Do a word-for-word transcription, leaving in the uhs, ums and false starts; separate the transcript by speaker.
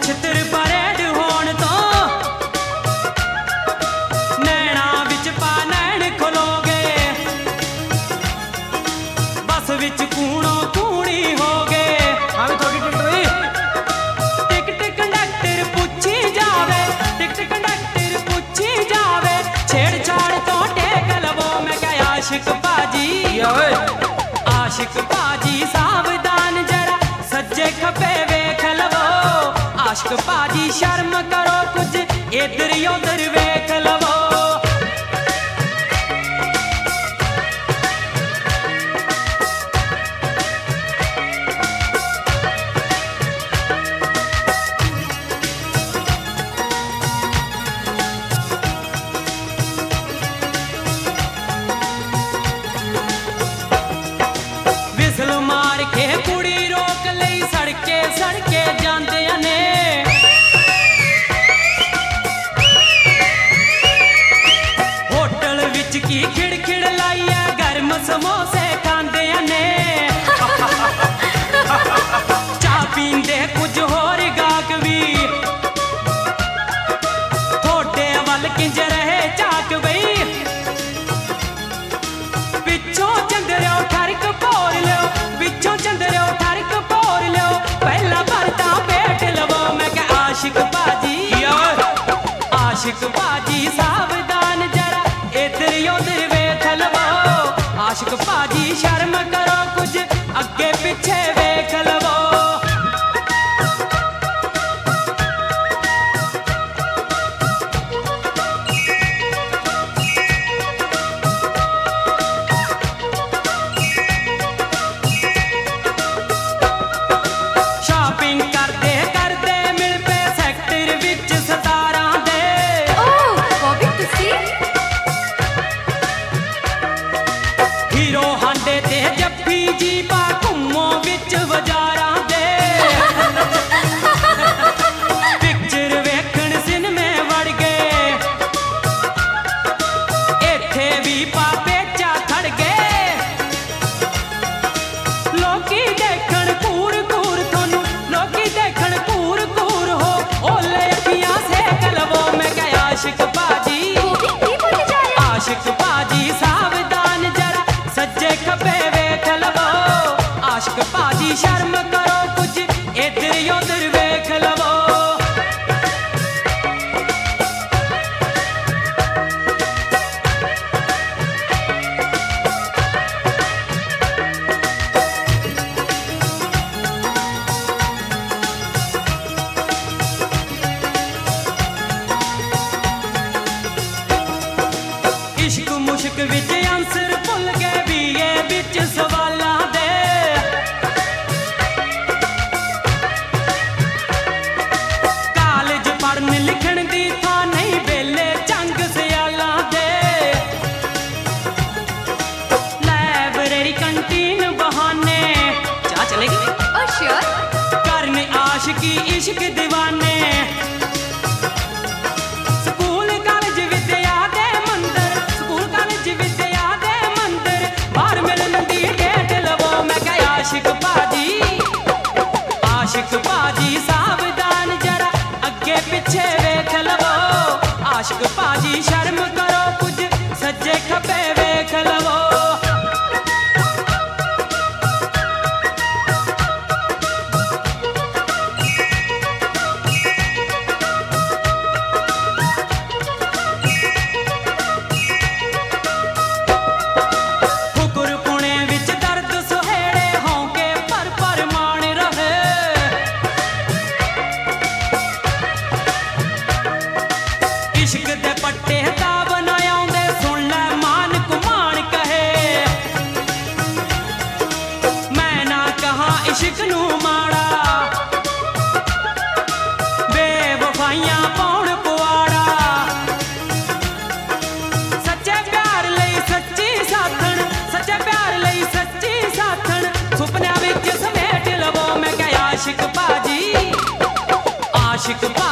Speaker 1: ਛਿੱਤਰ ਪਰੇਡ ਹੋਣ ਤੋਂ ਨੈਣਾ ਵਿੱਚ ਪਾ ਨੈਣ ਖਲੋਗੇ ਬੱਸ ਵਿੱਚ ਕੂਣੋ ਕੂਣੀ ਹੋਗੇ
Speaker 2: ਹਾਂ ਵੀ ਤੁਹਾਡੀ ਟਿਕਟ ਹੋਈ
Speaker 1: ਟਿਕਟ ਕੰਡਕਟਰ ਪੁੱਛੀ ਜਾਵੇ ਟਿਕਟ ਕੰਡਕਟਰ ਪੁੱਛੀ ਜਾਵੇ ਛੇੜਛਾੜ ਤੋਂ ਟੇਕ ਲਵੋ ਮੈਂ ਕਿਹਾ ਆਸ਼ਿਕ ਭਾਜੀ
Speaker 2: ਕੀ ਆ ਓਏ
Speaker 1: ਆਸ਼ਿਕ ਭਾਜੀ ਸਾਵਧਾਨ ਜਰਾ ਸੱਜੇ ਖੱਬੇ ਵੇਖ ਲਵੋ ਆਸ਼ਿਕ ਭਾਜੀ ਸ਼ਰਮ ਕਰੋ ਕੁਝ ਇੱਧਰ ਉੱਧਰ ਵੇਖ ਲਵੋ ਵਿਸਲ ਮਾਰ ਕੇ ਕੁੜੀ ਰੋਕ ਲਈ ਸੜਕੇ ਸੜਕੇ ਜਾਂਦਿਆਂ ਨੇ ਹੋਟਲ ਵਿੱਚ ਕੀ ਖਿੜਖਿੜ ਲਾਈ ਐ ਗਰਮ ਸਮੋਸੇ ਖਾਂਦਿਆਂ ਨੇ ਚਾਹ ਪੀਂਦੇ ਕੁਝ ਹੋਰ ਗਾਹਕ ਵੀ ਥੋੜੇ ਵੱਲ ਕਿੰਜ ਰਹੇ ਝਾਕ ਬਈ ਪਿੱਛੋਂ ਚੰਦਰਿਓ ਠਰਕ ਭੋਰ ਲਿਓ ਪਿੱਛੋਂ ਚੰਦਰਿਓ ਠਰਕ ਭੋਰ ਲਿਓ ਪਹਿਲਾ ਭਰਤਾ ਪੇਟ ਲਵੋ ਮੈਂ ਕਿਹਾ ਆਸ਼ਿਕ ਭਾਜੀ
Speaker 2: ਕੀ ਆ ਓਏ
Speaker 1: ਆਸ਼ਿਕ ਭਾਜੀ ਸਾਵਧਾਨ ਜਰਾ ਇੱਧਰ ਉੱਧਰ ਵੇਖ ਲਵੋ ਆਸ਼ਿਕ ਭਾਜੀ ਸ਼ਰਮ ਕਰੋ ਕੁਝ ਅੱਗੇ ਪਿੱਛੇ ਵੇਖ ਲਵੋ ਸ਼ਾਪਿੰਗ ਕਰਦੇ ਕਰਦੇ ਮਿਲ ਪਏ ਸੈਕਟਰ ਵਿੱਚ ਸਤਾਰਾਂ ਦੇ
Speaker 3: ਓਹ ਬੋਬੀ ਤੁਸੀਂ
Speaker 1: ਹੀਰੋ ਹਾਂਡੇ ਤੇ ਜੱਫੀ ਜੀ ਪਾ ਘੁੰਮੋ ਵਿੱਚ ਬਾਜ਼ਾਰਾਂ ਦੇ ਪਿਕਚਰ ਵੇਖਣ ਸਿਨੇਮੇ ਵੜ ਗਏ ਇੱਥੇ ਵੀ ਪਾਪੇ ਚਾ ਖੜ ਗਏ ਲੋਕੀ ਦੇਖਣ ਕੂਰ ਕੂਰ ਤੁਹਾਨੂੰ ਲੋਕੀ ਦੇਖਣ ਕੂਰ ਕੂਰ ਹੋ ਓਲੇ ਅੱਖੀਆਂ ਸੇਕ ਲਵੋ ਮੈਂ ਕਿਹਾ ਆਸ਼ਿਕ ਭਾਜੀ
Speaker 3: ਬੋਬੀ ਕੀ ਬੋਲੀ ਜਾ ਰਿਹਾ
Speaker 1: ਆਸ਼ਿਕ ਭਾਜੀ ਸਾਵਧਾਨ ਜਰਾ ਸੱਜੇ ਖੱਬੇ ਵੇਖ ਲਵੋ ਆਸ਼ਿਕ ਭਾਜੀ ਸ਼ਰਮ ਕਰੋ ਕੁਝ ਇੱਧਰ ਉੱਧਰ ਵੇਖ ਲਵੋ ਇਸ਼ਕ ਮੁਸ਼ਕ ਵਿੱਚ ਆਨਸਰ ਭੁੱਲ ਗਏ ਬੀਏ ਵਿੱਚ ਸਵਾਲਾਂ ਦੇ ਕਾਲਜ ਪੜਨ ਲਿਖਣ ਦੀ ਥਾਂ ਨਹੀਂ ਵੇਲੇ ਚੰਗ ਸਿਆਲਾਂ ਦੇ ਲਾਇਬ੍ਰੇਰੀ ਕੰਟੀਨ ਬਹਾਨੇ ਚਾਹ ਚਲੇਗੀ
Speaker 3: ਓ ਸ਼ੋਰ
Speaker 1: ਕਰਨ ਆਸ਼ਕੀ ਇਸ਼ਕ دیਵਾਨੇ ਸਕੂਲ ਕਾਲਜ ਵਿਦਿਆ ਦੇ ਮੰਦਰ ਸਕੂਲ ਕਾਲਜ ਵਿਦਿਆ ਦੇ ਮੰਦਰ ਬਾਹਰ ਮਿਲਣ ਦੀ ਡੇਟ ਲਵੋ ਮੈਂ ਕਿਹਾ ਆਸ਼ਿਕ ਭਾਜੀ ਆਸ਼ਿਕ ਭਾਜੀ ਸਾਵਧਾਨ ਜਰਾ ਅੱਗੇ ਪਿੱਛੇ ਵੇਖ ਲਵੋ ਆਸ਼ਿਕ ਭਾਜੀ ਸ਼ਰਮ ਕਰੋ ਕੁਝ ਸੱਜੇ ਖੱਬੇ ਵੇਖ ਲਵੋ ਫੁਕਰ ਪੁਣੇ ਵਿੱਚ ਦਰਦ ਸੁਹੇੜੇ ਹੋਂਕੇ ਪਰ ਪਰ ਮਾਣ ਰਹੇ ਇਸ਼ਕ ਦੇ ਪੱਟੇ ਦਾ ਬਣਾਉਂਦੇ ਸੁਣ ਲੈ ਮਾਨ ਕੁਮਾਨ ਕਹੇ ਮੈਂ ਨਾ ਕਹਾ ਇਸ਼ਕ ਨੂੰ ਮਾੜਾ ਬੇਵਫਾਈਆਂ ਪਾਉਣ ਪੁਆੜਾ ਸੱਚੇ ਪਿਆਰ ਲਈ ਸੱਚੀ ਸਾਥਣ ਸੱਚੇ ਪਿਆਰ ਲਈ ਸੱਚੀ ਸਾਥਣ ਸੁਪਨਿਆਂ ਵਿੱਚ ਸਮੇਟ ਲਵੋ ਮੈਂ ਕਿਹਾ ਆਸ਼ਿਕ ਭਾਜੀ ਆਸ਼ਿਕ